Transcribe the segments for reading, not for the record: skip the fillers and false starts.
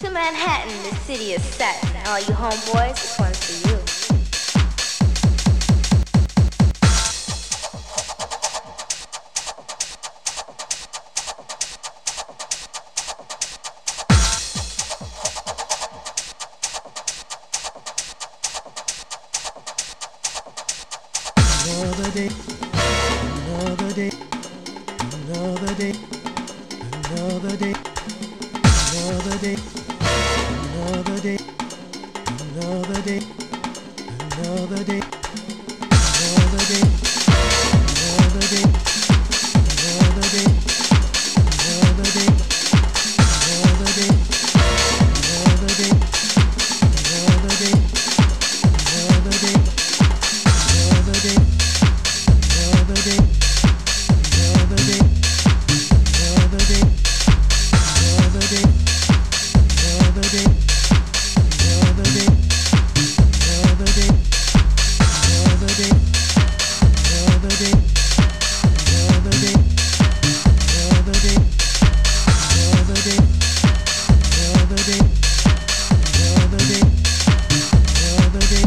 To Manhattan, the city of satin. All you homeboys, this one's for you. Another day, another day, another day, another day, another day, another day, another day, another day, another day, another day, another day, another day, another day, another day, another day, another day. Another day, another day, another day, another day, another day, another day, another day, another day, another day, another day, another day, another day, another day, another day, another day, another day.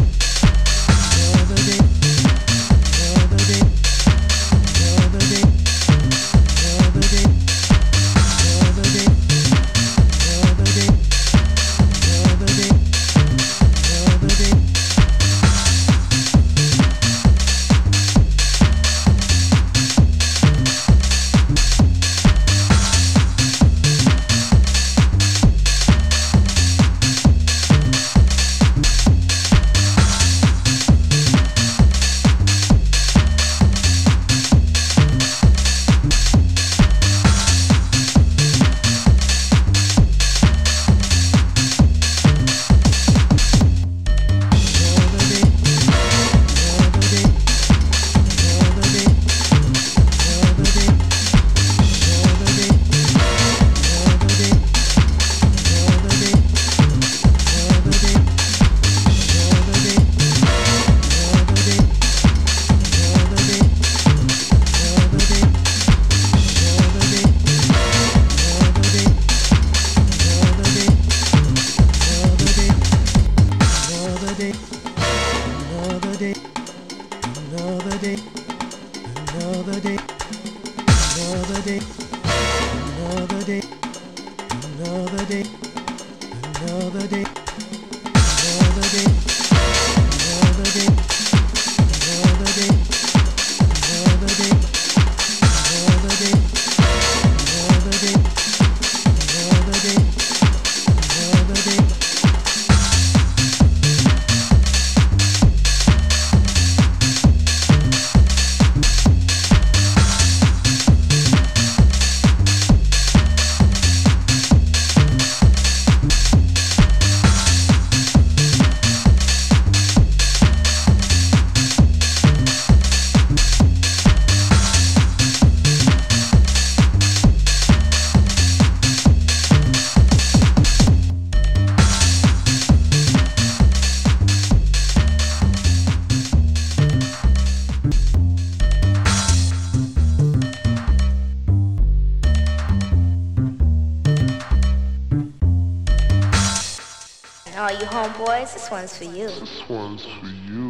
All you homeboys, this one's for you. This one's for you.